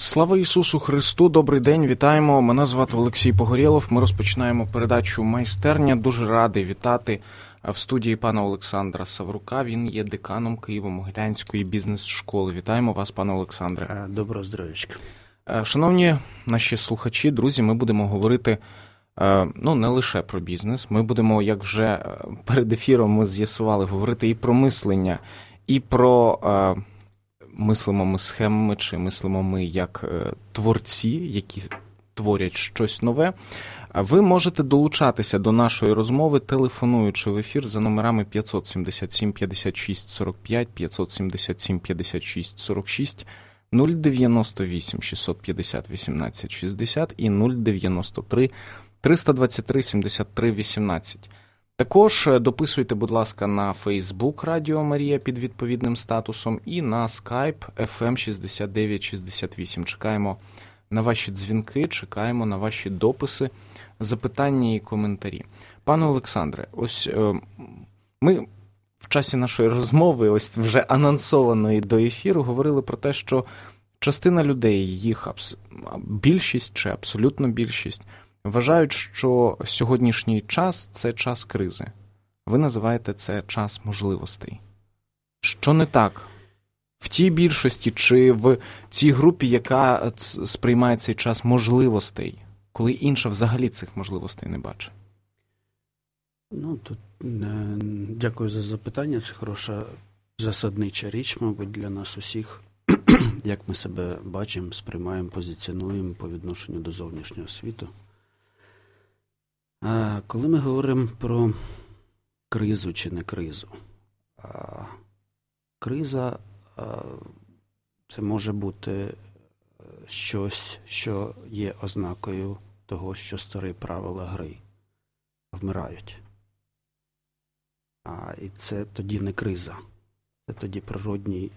Слава Ісусу Христу, добрий день, вітаємо. Мене звати Олексій Погорєлов. Ми розпочинаємо передачу «Майстерня». Дуже радий вітати в студії пана Олександра Саврука. Він є деканом Києво-Могилянської бізнес-школи. Вітаємо вас, пане Олександре. Доброго здоров'ячка. Шановні наші слухачі, друзі, ми будемо говорити не лише про бізнес. Ми будемо, як вже перед ефіром ми з'ясували, говорити і про мислення, і про мислимо ми схемами, чи мислимо ми як творці, які творять щось нове. Ви можете долучатися до нашої розмови, телефонуючи в ефір за номерами 577 56 45, 577 56 46, 098 650 18 60 і 093 323 73 18. Також дописуйте, будь ласка, на Facebook Радіо Марія під відповідним статусом і на Skype FM 6968. Чекаємо на ваші дзвінки, чекаємо на ваші дописи, запитання і коментарі. Пане Олександре, ось ми в часі нашої розмови, ось вже анонсованої до ефіру, говорили про те, що частина людей, їх більшість чи абсолютно більшість, вважають, що сьогоднішній час – це час кризи. Ви називаєте це час можливостей. Що не так? В тій більшості чи в цій групі, яка сприймає цей час можливостей, коли інша взагалі цих можливостей не бачить? Дякую за запитання. Це хороша засаднича річ, мабуть, для нас усіх. Як ми себе бачимо, сприймаємо, позиціонуємо по відношенню до зовнішнього світу. Коли ми говоримо про кризу чи не кризу, криза це може бути щось, що є ознакою того, що старі правила гри вмирають. І це тоді не криза. Це тоді природній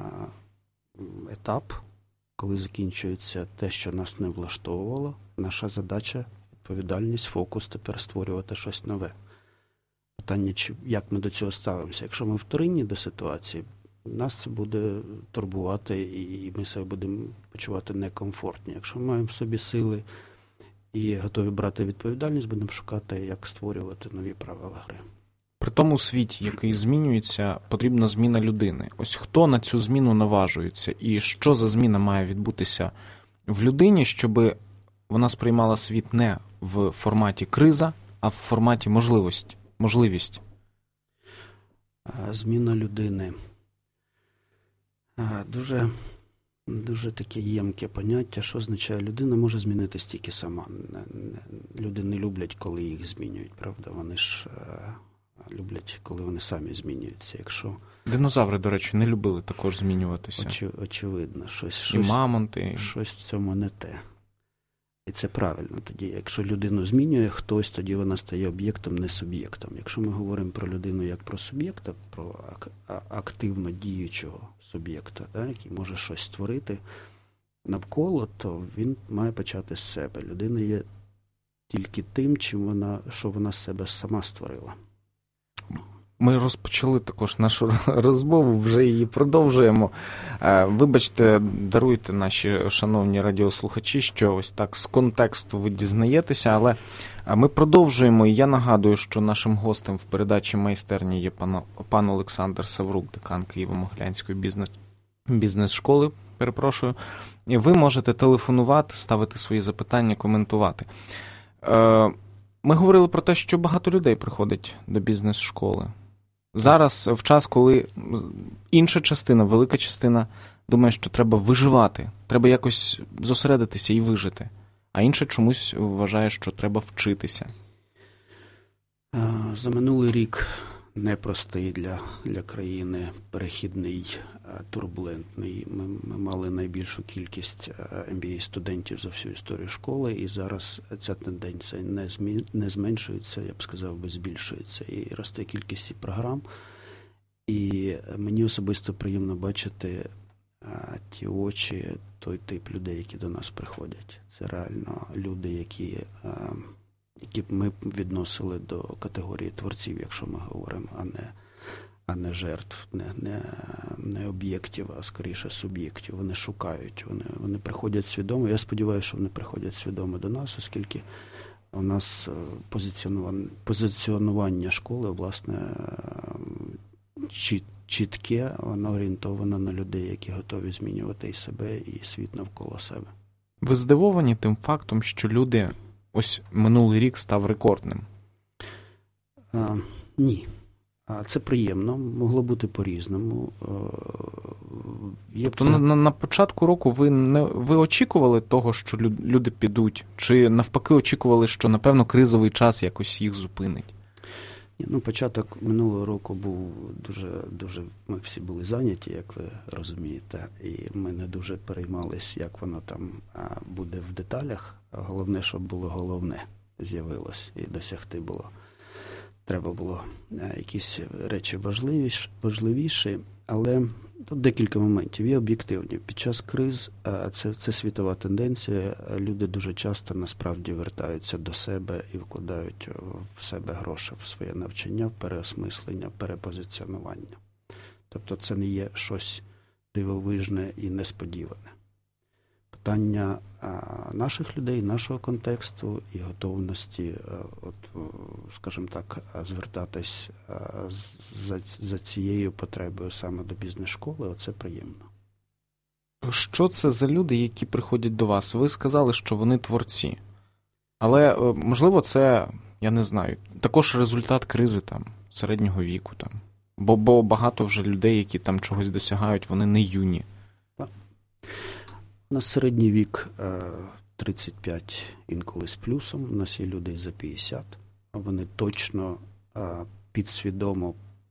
етап, коли закінчується те, що нас не влаштовувало. Наша задача, відповідальність, фокус тепер створювати щось нове. Питання, як ми до цього ставимося. Якщо ми вторинні до ситуації, нас це буде турбувати і ми себе будемо почувати некомфортні. Якщо ми маємо в собі сили і готові брати відповідальність, будемо шукати, як створювати нові правила гри. При тому світі, який змінюється, потрібна зміна людини. Ось хто на цю зміну наважується? І що за зміна має відбутися в людині, щоб вона сприймала світ не в форматі криза, а в форматі можливість? Зміна людини. Дуже таке ємке поняття, що означає, людина може змінитись тільки сама. Люди не люблять, коли їх змінюють, правда? Вони ж люблять, коли вони самі змінюються. Динозаври, до речі, не любили також змінюватися. Очевидно. І мамонти. Щось в цьому не те. І це правильно тоді. Якщо людину змінює хтось, тоді вона стає об'єктом, не суб'єктом. Якщо ми говоримо про людину як про суб'єкта, про активно діючого суб'єкта, який може щось створити навколо, то він має почати з себе. Людина є тільки тим, що вона з себе сама створила. Ми розпочали також нашу розмову, вже її продовжуємо. Вибачте, даруйте наші шановні радіослухачі, що ось так з контексту ви дізнаєтеся, але ми продовжуємо. І я нагадую, що нашим гостем в передачі «Майстерня» є пан Олександр Саврук, декан Києво-Могилянської бізнес-школи. І ви можете телефонувати, ставити свої запитання, коментувати. Ми говорили про те, що багато людей приходить до бізнес-школи. Зараз, в час, коли інша частина, велика частина, думає, що треба виживати, треба якось зосередитися і вижити, а інша чомусь вважає, що треба вчитися. За минулий рік непростий для країни, перехідний, турбулентний. Ми мали найбільшу кількість MBA-студентів за всю історію школи, і зараз ця тенденція не зменшується, я б сказав, збільшується. І росте кількість програм. І мені особисто приємно бачити ті очі, той тип людей, які до нас приходять. Це реально люди, які ми відносили до категорії творців, якщо ми говоримо, а не а не жертв, не об'єктів, а скоріше суб'єктів. Вони шукають, вони приходять свідомо. Я сподіваюся, що вони приходять свідомо до нас, оскільки у нас позиціонування школи, власне, чітке, воно орієнтовано на людей, які готові змінювати і себе, і світ навколо себе. Ви здивовані тим фактом, що люди, ось минулий рік став рекордним? Ні. Це приємно, могло бути по-різному. Тобто на початку року ви очікували того, що люди підуть? Чи навпаки очікували, що, напевно, кризовий час якось їх зупинить? Початок минулого року був дуже, ми всі були зайняті, як ви розумієте, і ми не дуже переймались, як воно там буде в деталях. Головне, щоб було головне, з'явилось і досягти було. Треба було якісь речі важливіші, але тут декілька моментів. Є об'єктивні. Під час криз, це світова тенденція, люди дуже часто насправді вертаються до себе і вкладають в себе гроші, в своє навчання, в переосмислення, перепозиціонування. Тобто це не є щось дивовижне і несподіване. Питання наших людей, нашого контексту і готовності, скажімо так, звертатись за цією потребою саме до бізнес-школи, оце приємно. Що це за люди, які приходять до вас? Ви сказали, що вони творці. Але, можливо, це, я не знаю, також результат кризи там, середнього віку. Там. Бо багато вже людей, які там чогось досягають, вони не юні. Так. У нас середній вік 35, інколи з плюсом. У нас є люди за 50. Вони точно підсвідомо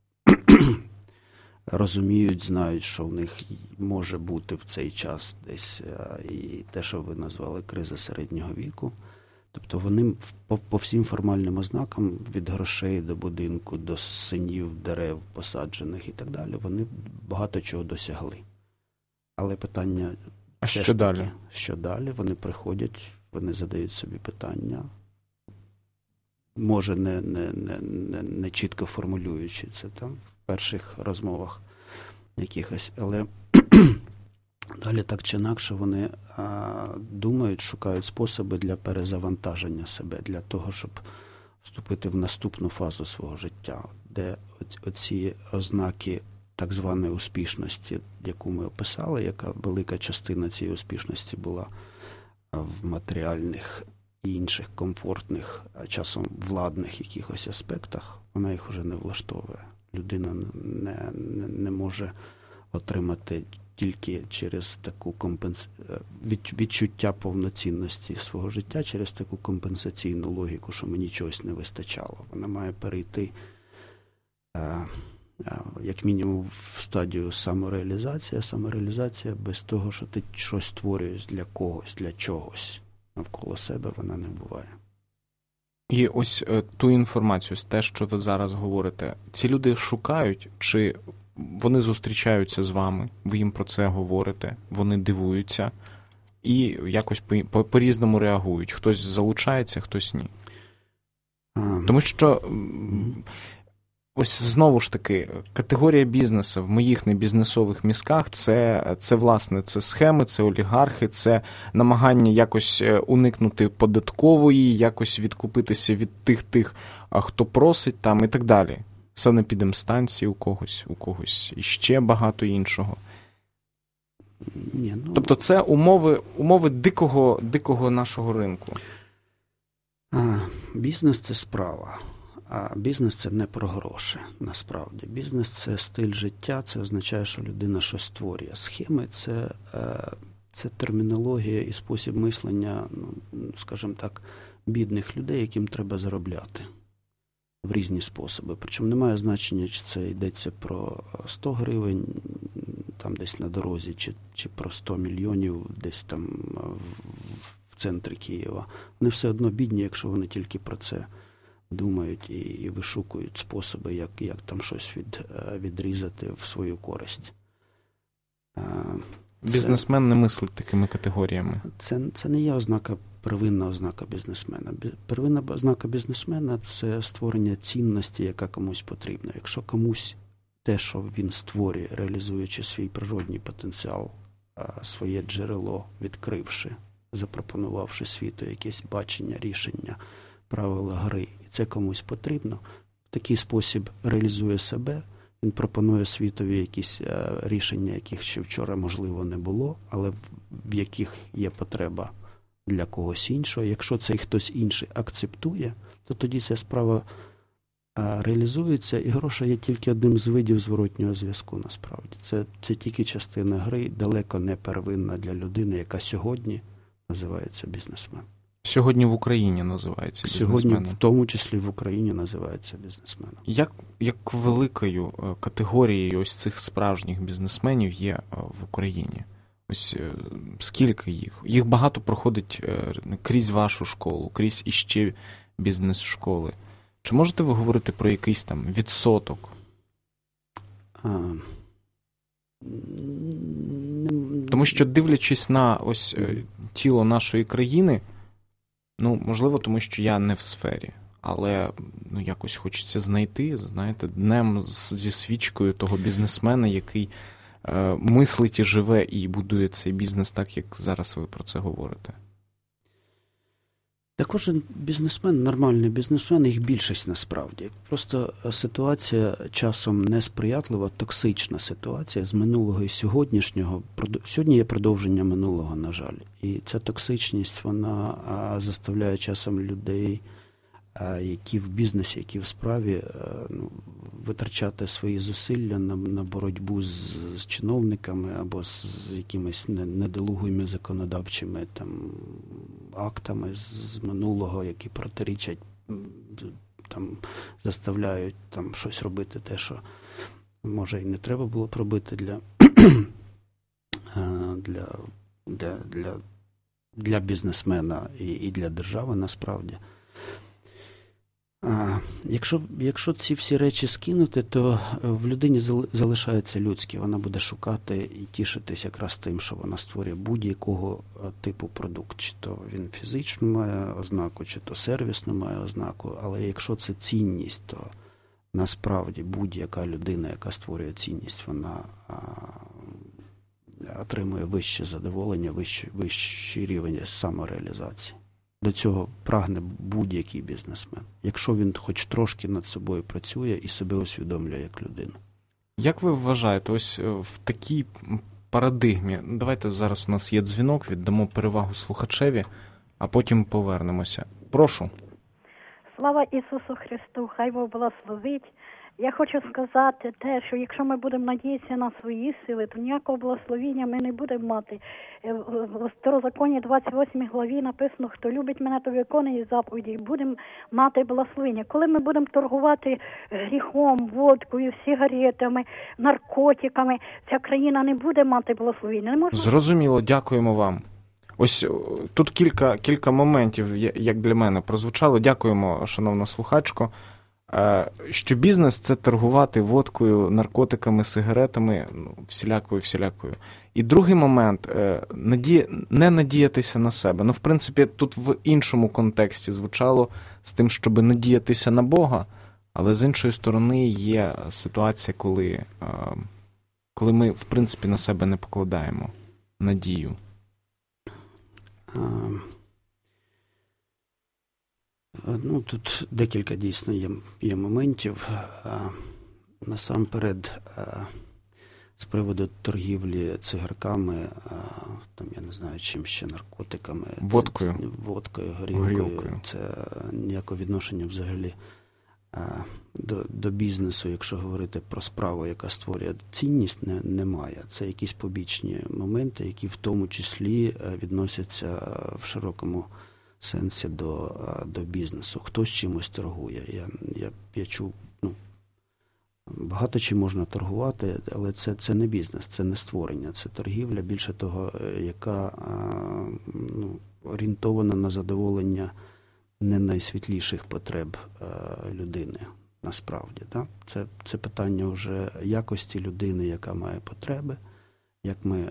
розуміють, знають, що в них може бути в цей час десь і те, що ви назвали криза середнього віку. Тобто вони по всім формальним ознакам, від грошей до будинку, до синів, дерев посаджених і так далі, вони багато чого досягли. Але питання... А що далі? Що далі? Вони приходять, вони задають собі питання, може не чітко формулюючи це там в перших розмовах якихось, але далі так чи інакше вони думають, шукають способи для перезавантаження себе, для того, щоб вступити в наступну фазу свого життя, де оці ознаки так званої успішності, яку ми описали, яка велика частина цієї успішності була в матеріальних і інших комфортних, часом владних якихось аспектах, вона їх вже не влаштовує. Людина не може отримати тільки через таку відчуття повноцінності свого життя, через таку компенсаційну логіку, що мені чогось не вистачало. Вона має перейти як мінімум в стадію самореалізації. Самореалізація без того, що ти щось створюєш для когось, для чогось навколо себе, вона не буває. І ось ту інформацію, те, що ви зараз говорите, ці люди шукають, чи вони зустрічаються з вами, ви їм про це говорите, вони дивуються і якось по-різному реагують. Хтось залучається, хтось ні. Тому що... Ось знову ж таки, категорія бізнесу в моїх небізнесових мізках це власне, це схеми, це олігархи, це намагання якось уникнути податкової, якось відкупитися від тих, хто просить там і так далі. Санепідемстанції у когось і ще багато іншого. Тобто це умови дикого нашого ринку. Бізнес – це справа. А бізнес – це не про гроші, насправді. Бізнес – це стиль життя, це означає, що людина щось створює. Схеми – це термінологія і спосіб мислення, скажімо так, бідних людей, яким треба заробляти в різні способи. Причому немає значення, чи це йдеться про 100 гривень там десь на дорозі, чи про 100 мільйонів десь там в центрі Києва. Вони все одно бідні, якщо вони тільки про це думають і вишукують способи, як там щось відрізати в свою користь. Бізнесмен не мислить такими категоріями. Це не є первинна ознака бізнесмена. Первинна ознака бізнесмена – це створення цінності, яка комусь потрібна. Якщо комусь те, що він створює, реалізуючи свій природній потенціал, своє джерело, відкривши, запропонувавши світу якесь бачення, рішення, правила гри, і це комусь потрібно, в такий спосіб реалізує себе, він пропонує світові якісь рішення, яких ще вчора, можливо, не було, але в яких є потреба для когось іншого. Якщо цей хтось інший акцептує, то тоді ця справа реалізується, і гроші є тільки одним з видів зворотнього зв'язку, насправді. Це тільки частина гри, далеко не первинна для людини, яка сьогодні називається бізнесмен. Сьогодні в Україні називається бізнесменом. Сьогодні, в тому числі в Україні, називається бізнесменом. Як великою категорією ось цих справжніх бізнесменів є в Україні? Ось скільки їх? Їх багато проходить крізь вашу школу, крізь іще бізнес-школи. Чи можете ви говорити про якийсь там відсоток? Тому що, дивлячись на ось тіло нашої країни, можливо, тому що я не в сфері, але якось хочеться знайти, знаєте, днем зі свічкою того бізнесмена, який мислить і живе і будує цей бізнес так, як зараз ви про це говорите. Та кожен бізнесмен, нормальний бізнесмен, їх більшість насправді. Просто ситуація часом несприятлива, токсична ситуація з минулого і сьогоднішнього. Сьогодні є продовження минулого, на жаль. І ця токсичність, вона заставляє часом людей, які в бізнесі, які в справі, витрачати свої зусилля на боротьбу з чиновниками або з якимись недолугими законодавчими актами з минулого, які протирічать, заставляють щось робити те, що може і не треба було б робити для бізнесмена і для держави насправді. Якщо ці всі речі скинути, то в людині залишається людське. Вона буде шукати і тішитись якраз тим, що вона створює будь-якого типу продукт. Чи то він фізично має ознаку, чи то сервісно має ознаку. Але якщо це цінність, то насправді будь-яка людина, яка створює цінність, вона отримує вище задоволення, вищий рівень самореалізації. До цього прагне будь-який бізнесмен, якщо він хоч трошки над собою працює і себе усвідомлює як людину. Як ви вважаєте, ось в такій парадигмі, давайте зараз у нас є дзвінок, віддамо перевагу слухачеві, а потім повернемося. Прошу. Слава Ісусу Христу, хай Бог благословить. Я хочу сказати те, що якщо ми будемо надіятися на свої сили, то ніякого благословіння ми не будемо мати. В Второзаконні 28 главі написано, хто любить мене, то виконує заповіді, будемо мати благословення. Коли ми будемо торгувати гріхом, водкою, сигаретами, наркотиками, ця країна не буде мати благословення. Зрозуміло, дякуємо вам. Ось тут кілька моментів, як для мене, прозвучало. Дякуємо, шановна слухачко. Що бізнес – це торгувати водкою, наркотиками, сигаретами, всілякою. І другий момент – не надіятися на себе. В принципі, тут в іншому контексті звучало з тим, щоб надіятися на Бога, але з іншої сторони є ситуація, коли ми, в принципі, на себе не покладаємо надію. Тут декілька дійсно є моментів. Насамперед, з приводу торгівлі цигарками, я не знаю, чим ще, наркотиками. Водкою, горілкою. Це ніякого відношення взагалі до бізнесу, якщо говорити про справу, яка створює цінність, немає. Це якісь побічні моменти, які в тому числі відносяться в широкому сенсі до бізнесу. Хтось чимось торгує. Я чув, багато чим можна торгувати, але це не бізнес, це не створення, це торгівля, більше того, яка орієнтована на задоволення не найсвітліших потреб людини, насправді. Так? Це питання вже якості людини, яка має потреби, як ми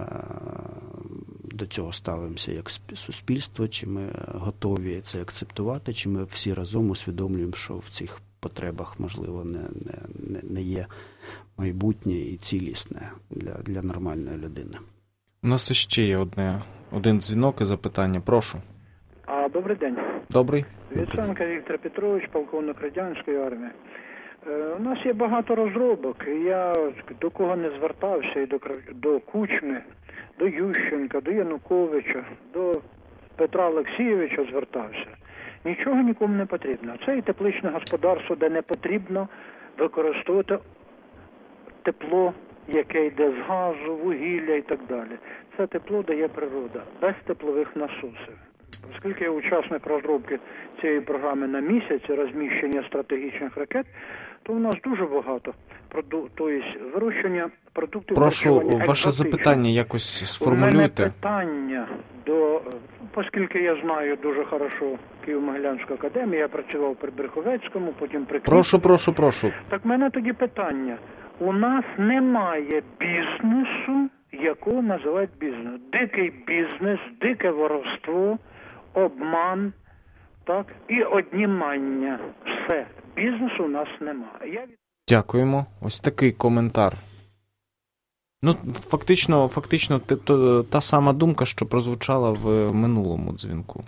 до цього ставимося як суспільство, чи ми готові це акцептувати, чи ми всі разом усвідомлюємо, що в цих потребах, можливо, не є майбутнє і цілісне для нормальної людини. У нас ще є один дзвінок і запитання. Прошу. Добрий день. Добрий. Віценко Віктор Петрович, полковник радянської армії. У нас є багато розробок, і я до кого не звертався, і до Кучми, до Ющенка, до Януковича, до Петра Олексійовича звертався. Нічого нікому не потрібно. Це і тепличне господарство, де не потрібно використовувати тепло, яке йде з газу, вугілля і так далі. Це тепло дає природа, без теплових насосів. Оскільки я учасник розробки цієї програми на місяць, розміщення стратегічних ракет, то у нас дуже багато вирощення продуктів харчування. Прошу, ваше запитання якось сформулюйте. У мене питання оскільки я знаю дуже хорошо Києво-Могилянську академію, я працював при Бреховецькому, потім при Києві. Прошу. Так в мене тоді питання. У нас немає бізнесу, якого називають бізнес. Дикий бізнес, дике воровство, обман, так, і однімання. Все. Бізнесу у нас немає. Дякуємо. Ось такий коментар. Ну, фактично та сама думка, що прозвучала в минулому дзвінку.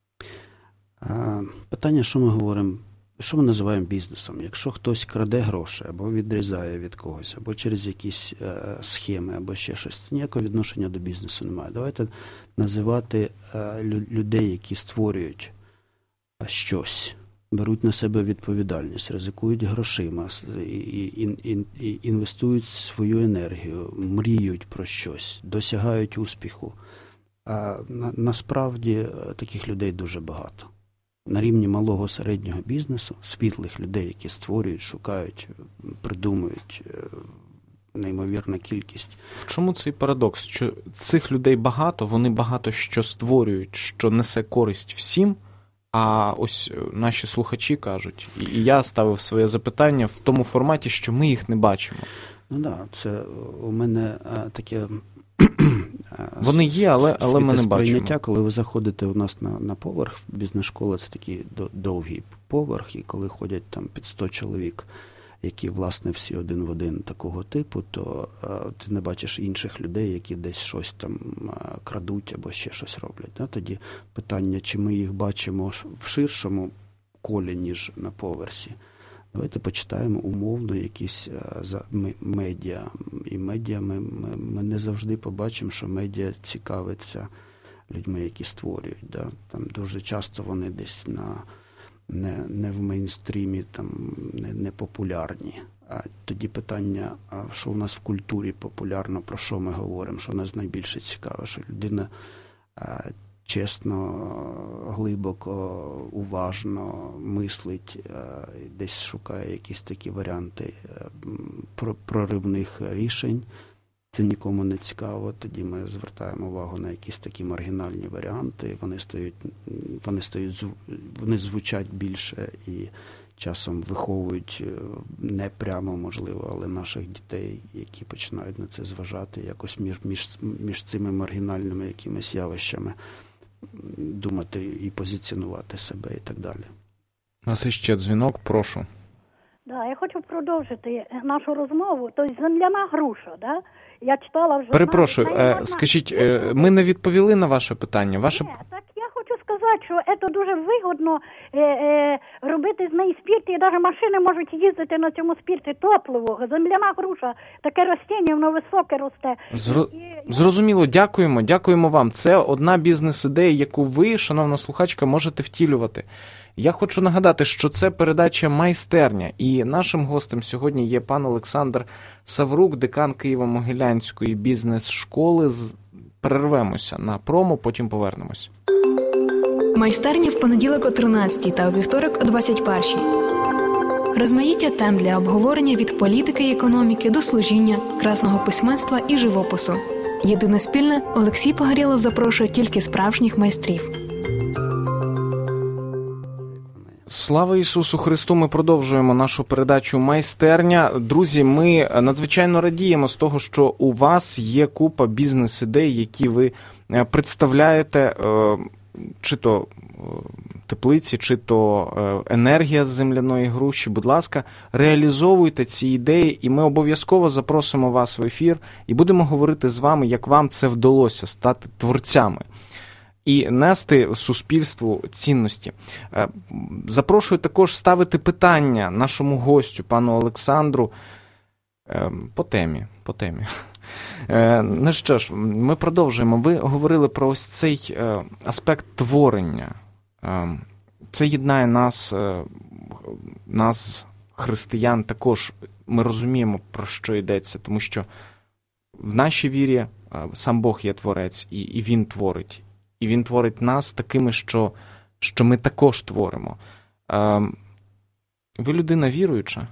Питання, що ми говоримо, що ми називаємо бізнесом? Якщо хтось краде гроші, або відрізає від когось, або через якісь схеми, або ще щось, ніякого відношення до бізнесу немає. Давайте називати людей, які створюють щось, беруть на себе відповідальність, ризикують грошима, і інвестують свою енергію, мріють про щось, досягають успіху. А насправді таких людей дуже багато. На рівні малого середнього бізнесу, світлих людей, які створюють, шукають, придумують неймовірна кількість. В чому цей парадокс? Що цих людей багато, вони багато що створюють, що несе користь всім, а ось наші слухачі кажуть, і я ставив своє запитання в тому форматі, що ми їх не бачимо. Ну так, це у мене таке вони є, але ми не бачимо. Коли ви заходите у нас на поверх, бізнес-школа, це такий довгий поверх, і коли ходять там під 100 чоловік, які, власне, всі один в один такого типу, то ти не бачиш інших людей, які десь щось там крадуть або ще щось роблять. Тоді питання, чи ми їх бачимо в ширшому колі, ніж на поверсі. Давайте почитаємо умовно якісь медіа. І медіа ми не завжди побачимо, що медіа цікавиться людьми, які створюють. Да? Там дуже часто вони десь не в мейнстрімі, там не популярні. А тоді питання, що у нас в культурі популярно, про що ми говоримо, що нас найбільше цікаво, що людина чесно, глибоко, уважно мислить, десь шукає якісь такі варіанти проривних рішень. Це нікому не цікаво, тоді ми звертаємо увагу на якісь такі маргінальні варіанти, вони звучать більше і часом виховують не прямо, можливо, але наших дітей, які починають на це зважати, якось між цими маргінальними якимись явищами думати і позиціонувати себе і так далі. У нас ще дзвінок, прошу. Да, я хочу продовжити нашу розмову. Тобто земляна груша, да? Я читала вже... Перепрошую, скажіть, ми не відповіли на ваше питання. Ні, так я хочу сказати, що це дуже вигодно робити з неї спірт, і навіть машини можуть їздити на цьому спірті топливого. Земляна груша, таке ростіння, воно високе росте. Зрозуміло, дякуємо вам. Це одна бізнес-ідея, яку ви, шановна слухачка, можете втілювати. Я хочу нагадати, що це передача «Майстерня», і нашим гостем сьогодні є пан Олександр Саврук, декан Києво-Могилянської бізнес-школи. Перервемося на промо, потім повернемось. «Майстерня» в понеділок о 13-й та у вівторок о 21-й. Розмаїття тем для обговорення від політики і економіки до служіння, красного письменства і живопису. Єдине спільне – Олексій Погорєлов запрошує тільки справжніх майстрів. Слава Ісусу Христу! Ми продовжуємо нашу передачу «Майстерня». Друзі, ми надзвичайно радіємо з того, що у вас є купа бізнес-ідей, які ви представляєте, чи то теплиці, чи то енергія з земляної груші. Будь ласка, реалізовуйте ці ідеї, і ми обов'язково запросимо вас в ефір і будемо говорити з вами, як вам це вдалося стати творцями і нести суспільству цінності. Запрошую також ставити питання нашому гостю, пану Олександру, по темі. Ну що ж, ми продовжуємо. Ви говорили про ось цей аспект творення. Це єднає нас, християн, також. Ми розуміємо, про що йдеться, тому що в нашій вірі сам Бог є творець, і Він творить. І Він творить нас такими, що ми також творимо. Ви людина віруюча?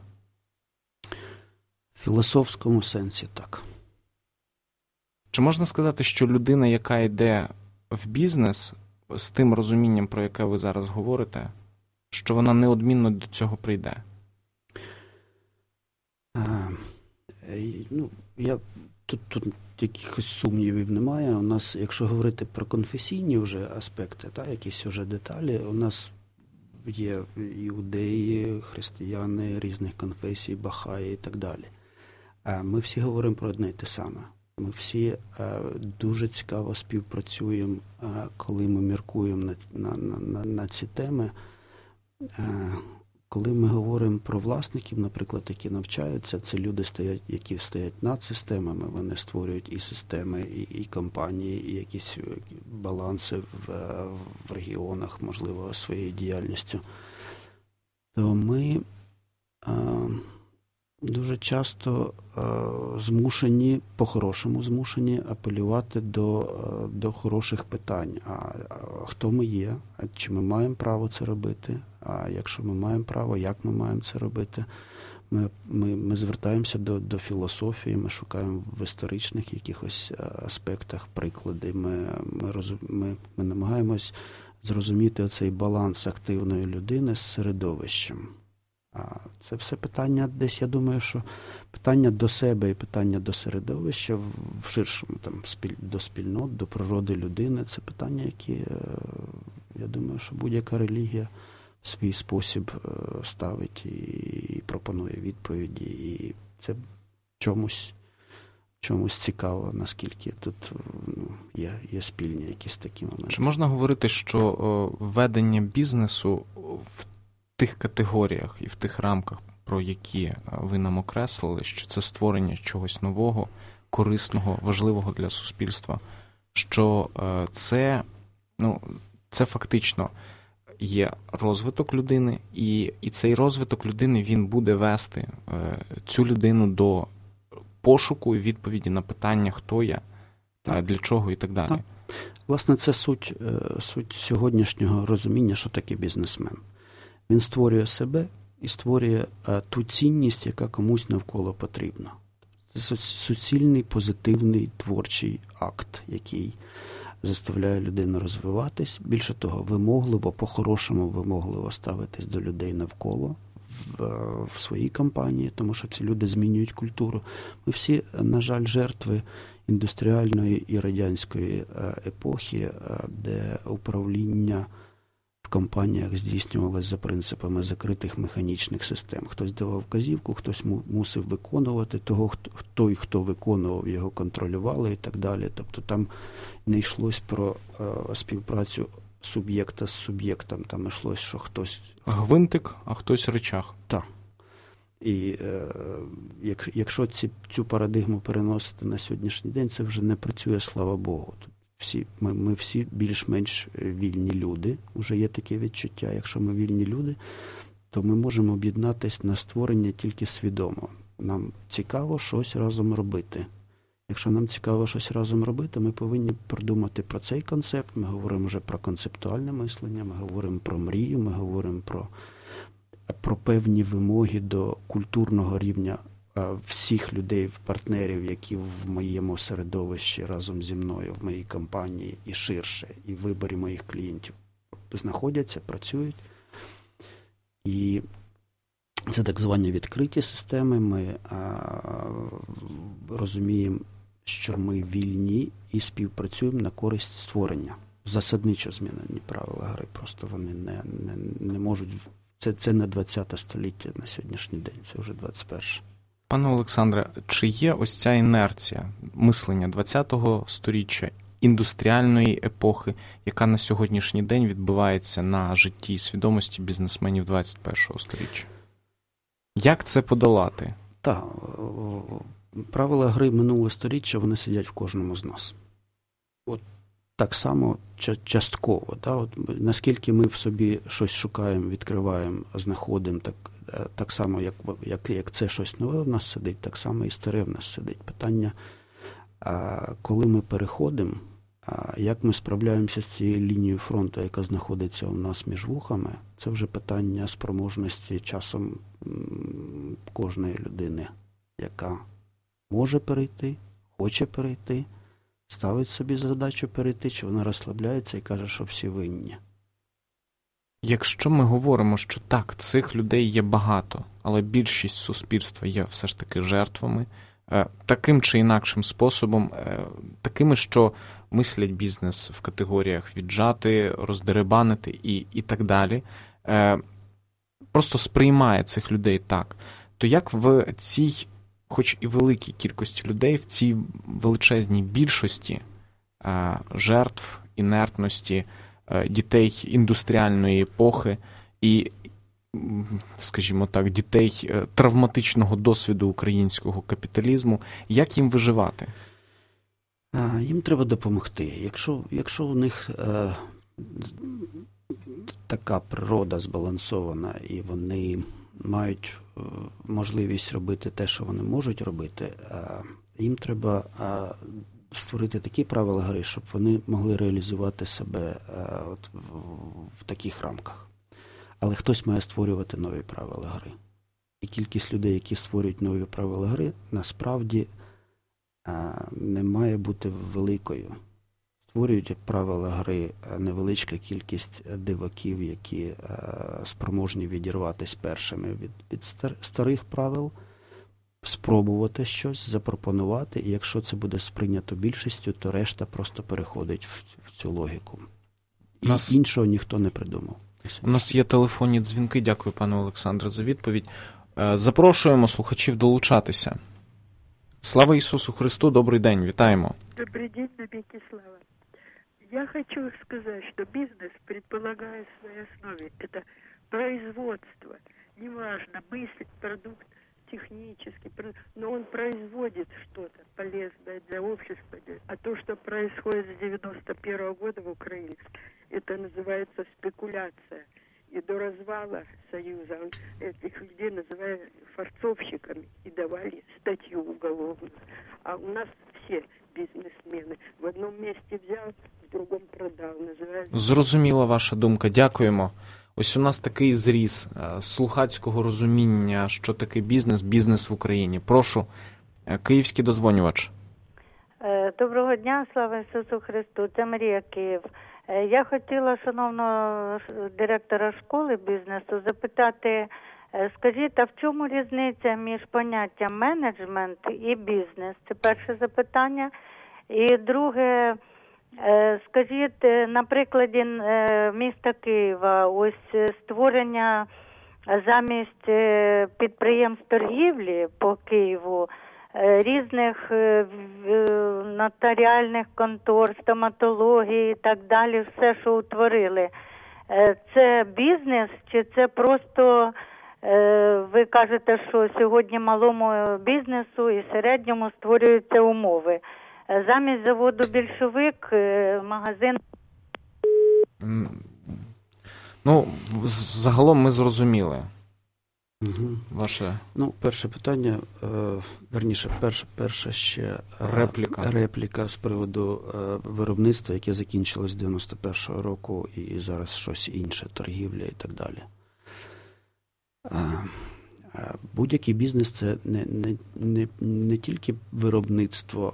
В філософському сенсі так. Чи можна сказати, що людина, яка йде в бізнес з тим розумінням, про яке ви зараз говорите, що вона неодмінно до цього прийде? Тут якихось сумнівів немає. У нас, якщо говорити про конфесійні вже аспекти, якісь вже деталі, у нас є іудеї, християни різних конфесій, бахаї і так далі. Ми всі говоримо про одне й те саме. Ми всі дуже цікаво співпрацюємо, коли ми міркуємо на ці теми. Коли ми говоримо про власників, наприклад, які навчаються, це люди, які стоять над системами, вони створюють і системи, і компанії, і якісь баланси в регіонах, можливо, своєю діяльністю. То ми дуже часто по-хорошому змушені апелювати до хороших питань. А хто ми є? А чи ми маємо право це робити? А якщо ми маємо право, як ми маємо це робити? Ми звертаємося до філософії, ми шукаємо в історичних якихось аспектах приклади. Ми намагаємось зрозуміти оцей баланс активної людини з середовищем. Це все питання десь, я думаю, що питання до себе і питання до середовища в ширшому, до спільнот, до природи людини, це питання, які, я думаю, що будь-яка релігія в свій спосіб ставить і пропонує відповіді. І це чомусь цікаво, наскільки тут є спільні якісь такі моменти. Чи можна говорити, що ведення бізнесу в тих категоріях і в тих рамках, про які ви нам окреслили, що це створення чогось нового, корисного, важливого для суспільства, що це фактично є розвиток людини, і цей розвиток людини, він буде вести цю людину до пошуку і відповіді на питання, хто я, для чого і так далі. Так. Власне, це суть сьогоднішнього розуміння, що таке бізнесмен. Він створює себе і створює ту цінність, яка комусь навколо потрібна. Це суцільний, позитивний, творчий акт, який заставляє людину розвиватись. Більше того, по-хорошому вимогливо ставитись до людей навколо в своїй компанії, тому що ці люди змінюють культуру. Ми всі, на жаль, жертви індустріальної і радянської епохи, де управління в компаніях здійснювалось за принципами закритих механічних систем. Хтось давав вказівку, хтось мусив виконувати, той, хто виконував, його контролювали і так далі. Тобто там не йшлось про співпрацю суб'єкта з суб'єктом, там йшлось, що хтось... Гвинтик, а хтось рычаг. Так. І якщо цю парадигму переносити на сьогоднішній день, це вже не працює, слава Богу. Ми всі більш-менш вільні люди, вже є таке відчуття. Якщо ми вільні люди, то ми можемо об'єднатися на створення тільки свідомо. Нам цікаво щось разом робити. Якщо нам цікаво щось разом робити, ми повинні продумати про цей концепт. Ми говоримо вже про концептуальне мислення, ми говоримо про мрію, ми говоримо про певні вимоги до культурного рівня всіх людей, партнерів, які в моєму середовищі разом зі мною, в моїй компанії і ширше, і в виборі моїх клієнтів знаходяться, працюють. І це так звані відкриті системи. Ми розуміємо, що ми вільні і співпрацюємо на користь створення. засадничо змінені правила гри, просто вони не можуть, це не 20 століття на сьогоднішній день, це вже 21. Пане Олександре, чи є ось ця інерція мислення 20-го сторіччя, індустріальної епохи, яка на сьогоднішній день відбувається на житті і свідомості бізнесменів 21-го сторіччя? Як це подолати? Так, правила гри минулого сторіччя, вони сидять в кожному з нас. От так само частково. Да? От, наскільки ми в собі щось шукаємо, відкриваємо, знаходимо, так само, як це щось нове в нас сидить, так само і старе в нас сидить. Питання, коли ми переходимо, як ми справляємося з цією лінією фронту, яка знаходиться у нас між вухами, це вже питання спроможності часом кожної людини, яка може перейти, хоче перейти, ставить собі задачу перейти, чи вона розслабляється і каже, що всі винні. Якщо ми говоримо, що так, цих людей є багато, але більшість суспільства є все ж таки жертвами, таким чи інакшим способом, такими, що мислять бізнес в категоріях віджати, роздерибанити і так далі, просто сприймає цих людей так, то як в цій, хоч і великій кількості людей, в цій величезній більшості жертв, інертності, дітей індустріальної епохи і, скажімо так, дітей травматичного досвіду українського капіталізму, як їм виживати? Їм треба допомогти. Якщо у них така природа збалансована і вони мають можливість робити те, що вони можуть робити, їм треба створити такі правила гри, щоб вони могли реалізувати себе в таких рамках. Але хтось має створювати нові правила гри. І кількість людей, які створюють нові правила гри, насправді не має бути великою. Створюють правила гри невеличка кількість диваків, які спроможні відірватися першими від старих правил, спробувати щось, запропонувати, і якщо це буде сприйнято більшістю, то решта просто переходить в цю логіку. І іншого ніхто не придумав. У нас є телефонні дзвінки. Дякую, пане Олександре, за відповідь. Запрошуємо слухачів долучатися. Слава Ісусу Христу, добрий день, вітаємо. Добрый день, навеки слава. Я хочу сказать, что бизнес предполагает в своей основе это производство. Неважно, мыслить продукт технический, но он производит что-то полезное для общества. А то, что происходит с 91 года в Украине, это называется спекуляция. И до развала Союза этих людей называли форцовщиками и давали статью уголовную. А у нас все бізнесмени в одному місці взяв, в другому продав. Зрозуміла ваша думка, дякуємо. Ось у нас такий зріз слухацького розуміння, що таке бізнес в Україні. Прошу, київський дозвонювач. Доброго дня, слава Ісусу Христу, це Марія, Київ. Я хотіла шановного директора школи бізнесу запитати, скажіть, а в чому різниця між поняттям менеджмент і бізнес? Це перше запитання. І друге, скажіть, на прикладі міста Києва, ось створення замість підприємств торгівлі по Києву різних нотаріальних контор, стоматології і так далі, все, що утворили. Це бізнес чи це просто, ви кажете, що сьогодні малому бізнесу і середньому створюються умови? Замість заводу «Більшовик» магазин... Ну, загалом ми зрозуміли. Угу. Ваше... Ну, перше питання, верніше, перша ще репліка з приводу виробництва, яке закінчилось 91-го року і зараз щось інше, торгівля і так далі. Будь-який бізнес – це не тільки виробництво,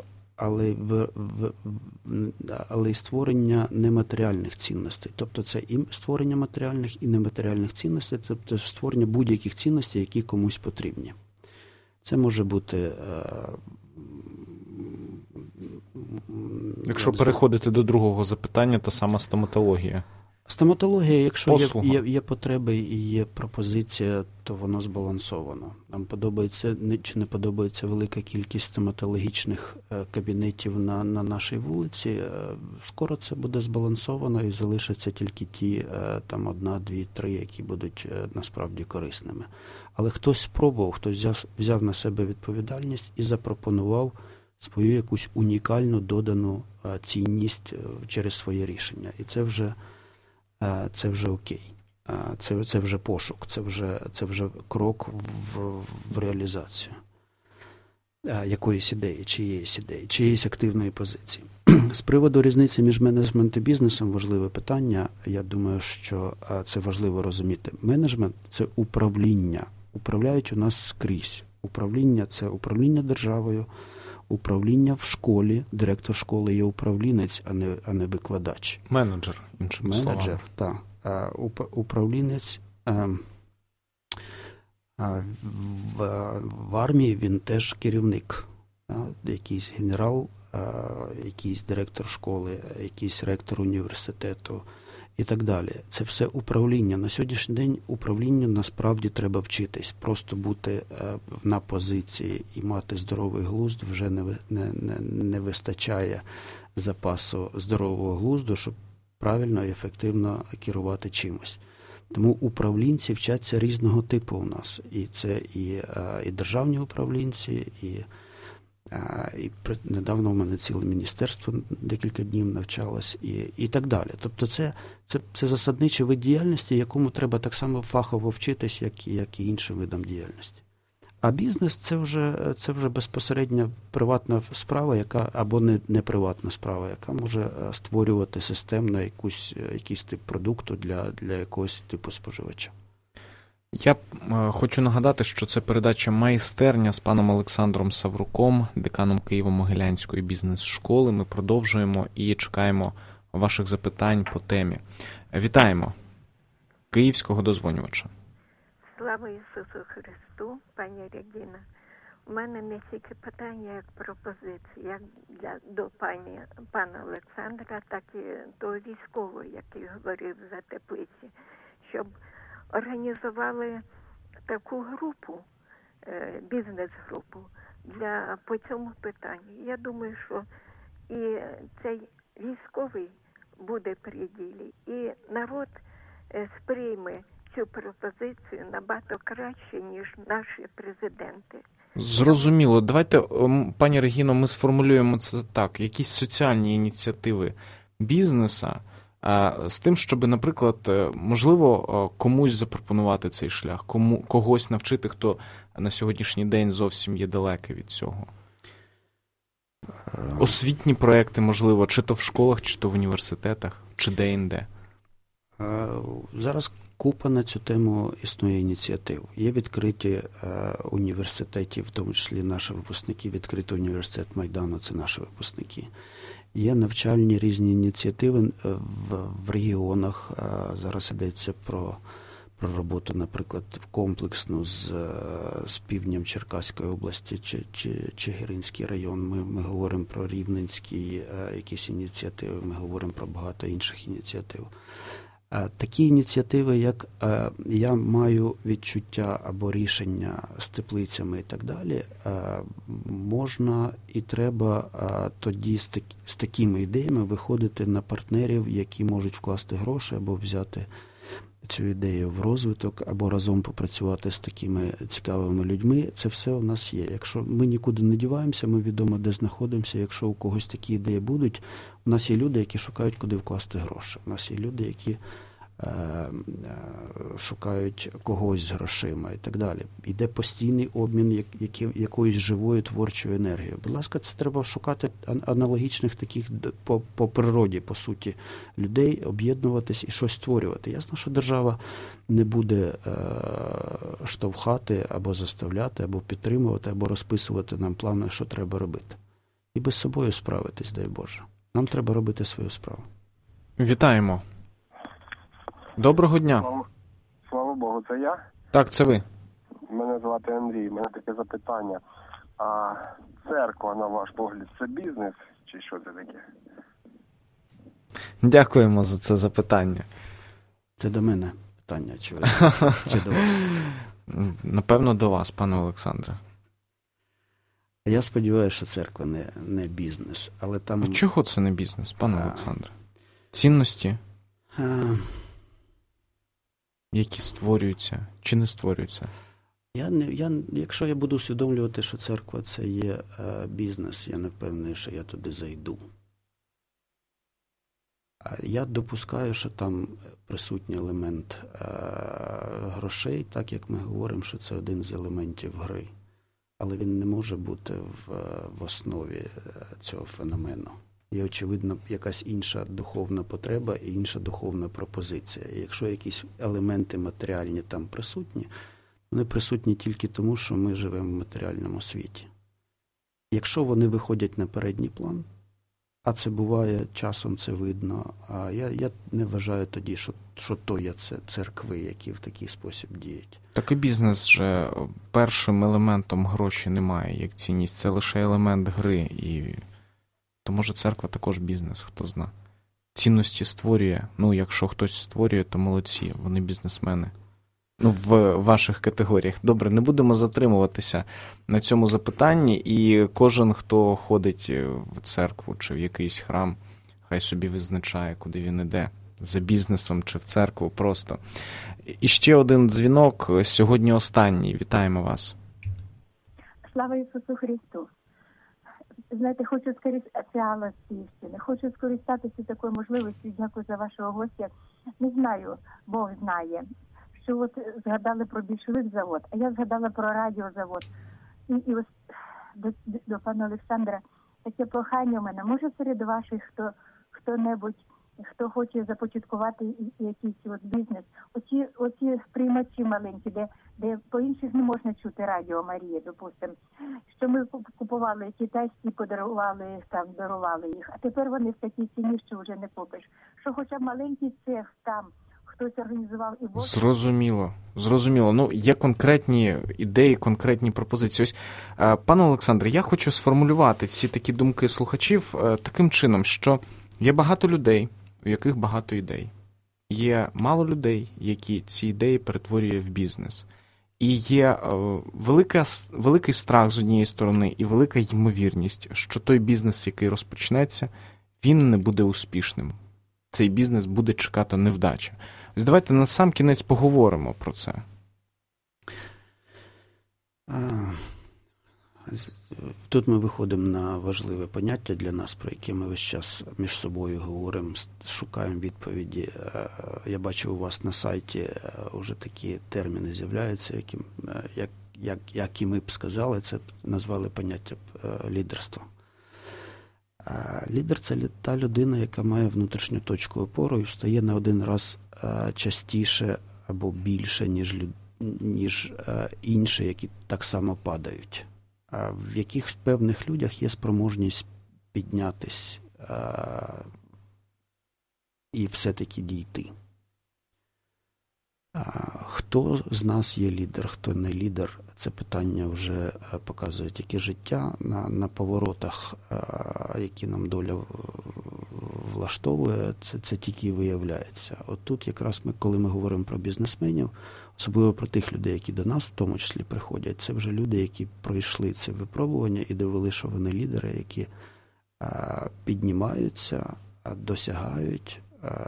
але й створення нематеріальних цінностей. Тобто це і створення матеріальних і нематеріальних цінностей, тобто створення будь-яких цінностей, які комусь потрібні. Це може бути Якщо переходити до другого запитання, та сама стоматологія. Стоматологія, якщо є потреби і є пропозиція, то воно збалансовано. Нам подобається чи не подобається велика кількість стоматологічних кабінетів на нашій вулиці. Скоро це буде збалансовано і залишаться тільки ті, там 1, 2, 3, які будуть насправді корисними. Але хтось спробував, хтось взяв на себе відповідальність і запропонував свою якусь унікальну додану цінність через своє рішення. І це вже окей. Це вже пошук, це вже крок в реалізацію якоїсь ідеї, чиєїсь активної позиції. З приводу різниці між менеджментом і бізнесом важливе питання. Я думаю, що це важливо розуміти. Менеджмент – це управління. Управляють у нас скрізь. Управління – це управління державою, управління в школі. Директор школи є управлінець, а не викладач. Менеджер, іншими словами. Менеджер, так. Управлінець в армії він теж керівник. Якийсь генерал, якийсь директор школи, якийсь ректор університету і так далі. Це все управління. На сьогоднішній день управлінню насправді треба вчитись. Просто бути на позиції і мати здоровий глузд вже не вистачає запасу здорового глузду, щоб правильно і ефективно керувати чимось. Тому управлінці вчаться різного типу у нас. І це і державні управлінці, і недавно в мене ціле міністерство декілька днів навчалось, і так далі. Тобто це засадничий вид діяльності, якому треба так само фахово вчитись, як і іншим видам діяльності. А бізнес – це вже безпосередньо приватна справа, або не приватна справа, яка може створювати системно якийсь тип продукту для якогось типу споживача. Я хочу нагадати, що це передача «Майстерня» з паном Олександром Савруком, деканом Києво-Могилянської бізнес-школи. Ми продовжуємо і чекаємо ваших запитань по темі. Вітаємо київського дозвонювача. Слава Ісусу Христу, пані Регіна. У мене не тільки питання, як пропозиції, як до пана Олександра, так і до військового, який говорив за теплиці, щоб організували таку групу, бізнес-групу по цьому питанню. Я думаю, що і цей військовий буде при ділі, і народ сприйме цю пропозицію набагато краще, ніж наші президенти. Зрозуміло. Давайте, пані Регіно, ми сформулюємо це так. Якісь соціальні ініціативи бізнеса з тим, щоб, наприклад, можливо, комусь запропонувати цей шлях, когось навчити, хто на сьогоднішній день зовсім є далекий від цього. Освітні проекти, можливо, чи то в школах, чи то в університетах, чи де-інде. Зараз купа на цю тему існує ініціатив. Є відкриті університети, в тому числі наші випускники, відкритий університет Майдану, це наші випускники. Є навчальні різні ініціативи в регіонах. Зараз йдеться про роботу, наприклад, комплексну з півднем Черкаської області чи Чигиринський район. Ми говоримо про рівненські якісь ініціативи, ми говоримо про багато інших ініціатив. Такі ініціативи, як я маю відчуття або рішення з теплицями і так далі, можна і треба тоді з такими ідеями виходити на партнерів, які можуть вкласти гроші або взяти цю ідею в розвиток, або разом попрацювати з такими цікавими людьми. Це все у нас є. Якщо ми нікуди не діваємося, ми відомо, де знаходимося. Якщо у когось такі ідеї будуть, у нас є люди, які шукають, куди вкласти гроші. У нас є люди, які шукають когось з грошима і так далі. Іде постійний обмін якоюсь живою творчою енергією. Будь ласка, це треба шукати аналогічних таких по природі, по суті, людей, об'єднуватись і щось створювати. Ясно, що держава не буде штовхати або заставляти, або підтримувати, або розписувати нам плани, що треба робити. І без собою справитись, дай Боже. Нам треба робити свою справу. Вітаємо. Доброго дня. Слава Богу, це я? Так, це ви. Мене звати Андрій. У мене таке запитання. А церква, на ваш погляд, це бізнес чи що це таке? Дякуємо за це запитання. Це до мене питання, чи до вас? Напевно, до вас, пане Олександре. Я сподіваюся, що церква не бізнес, але там... А чого це не бізнес, пане Олександре? Цінності, які створюються чи не створюються? Якщо я буду усвідомлювати, що церква – це є бізнес, я не впевнений, що я туди зайду. Я допускаю, що там присутній елемент грошей, так як ми говоримо, що це один з елементів гри. Але він не може бути в основі цього феномену. Є, очевидно, якась інша духовна потреба і інша духовна пропозиція. І якщо якісь елементи матеріальні там присутні, вони присутні тільки тому, що ми живемо в матеріальному світі. Якщо вони виходять на передній план, а це буває, часом це видно, а я не вважаю тоді, що то є церкви, які в такий спосіб діють. Так і бізнес же першим елементом гроші немає, як цінність. Це лише елемент гри. І то може церква також бізнес, хто зна. Цінності створює. Якщо хтось створює, то молодці, вони бізнесмени. В ваших категоріях. Добре, не будемо затримуватися на цьому запитанні, і кожен, хто ходить в церкву чи в якийсь храм, хай собі визначає, куди він іде, за бізнесом чи в церкву просто. І ще один дзвінок, сьогодні останній. Вітаємо вас. Слава Ісусу Христу. Знаєте, хочу скористатися такою можливістю, дякую за вашого гостя. Не знаю, Бог знає, що от згадали про більшовик завод, а я згадала про радіозавод. І ось до пана Олександра таке прохання у мене. Може серед ваших хто-небудь, хто хоче започаткувати якийсь бізнес, оці приймачі маленькі, де по інших не можна чути Радіо Марія, допустимо, що ми купували китайські, дарували їх, а тепер вони в такій ціні, що вже не купиш. Що хоча б маленький цех там, хтось організував і Бог... Зрозуміло. Є конкретні ідеї, конкретні пропозиції. Ось, пане Олександре, я хочу сформулювати всі такі думки слухачів таким чином, що є багато людей, у яких багато ідей. Є мало людей, які ці ідеї перетворює в бізнес. І є великий страх з однієї сторони і велика ймовірність, що той бізнес, який розпочнеться, він не буде успішним. Цей бізнес буде чекати невдача. Ось давайте на сам кінець поговоримо про це. Тут ми виходимо на важливе поняття для нас, про яке ми весь час між собою говоримо, шукаємо відповіді. Я бачу, у вас на сайті вже такі терміни з'являються, які ми б сказали, це назвали поняття лідерства. Лідер – це та людина, яка має внутрішню точку опору і встає на один раз частіше або більше, ніж інші, які так само падають. В яких певних людях є спроможність піднятись і все-таки дійти. Хто з нас є лідер, хто не лідер, це питання вже показує тільки життя на поворотах, які нам доля влаштовує, це тільки виявляється. От тут якраз коли ми говоримо про бізнесменів, особливо про тих людей, які до нас в тому числі приходять, це вже люди, які пройшли це випробування і довели, що вони лідери, які піднімаються, досягають,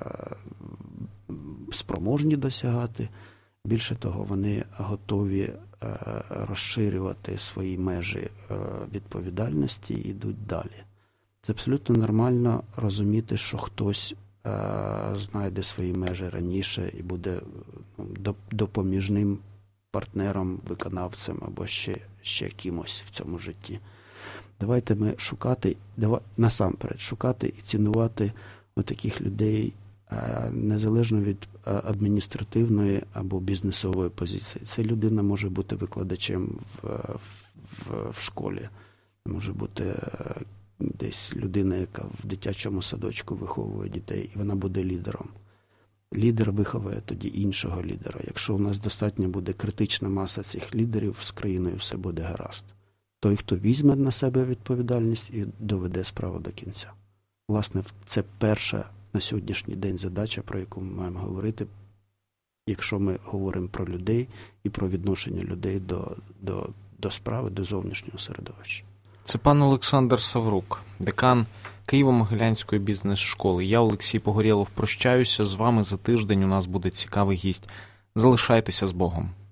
спроможні досягати. Більше того, вони готові розширювати свої межі відповідальності і йдуть далі. Це абсолютно нормально розуміти, що хтось знайде свої межі раніше і буде допоміжним партнером, виконавцем або ще кимось в цьому житті. Давайте ми насамперед шукати і цінувати таких людей незалежно від адміністративної або бізнесової позиції. Ця людина може бути викладачем в школі, може бути десь людина, яка в дитячому садочку виховує дітей, і вона буде лідером. Лідер виховує тоді іншого лідера. Якщо у нас достатньо буде критична маса цих лідерів, з країною все буде гаразд. Той, хто візьме на себе відповідальність і доведе справу до кінця. Власне, це перша, на сьогоднішній день задача, про яку ми маємо говорити, якщо ми говоримо про людей і про відношення людей до справи, до зовнішнього середовища. Це пан Олександр Саврук, декан Києво-Могилянської бізнес-школи. Я, Олексій Погорєлов, прощаюся з вами. За тиждень у нас буде цікавий гість. Залишайтеся з Богом.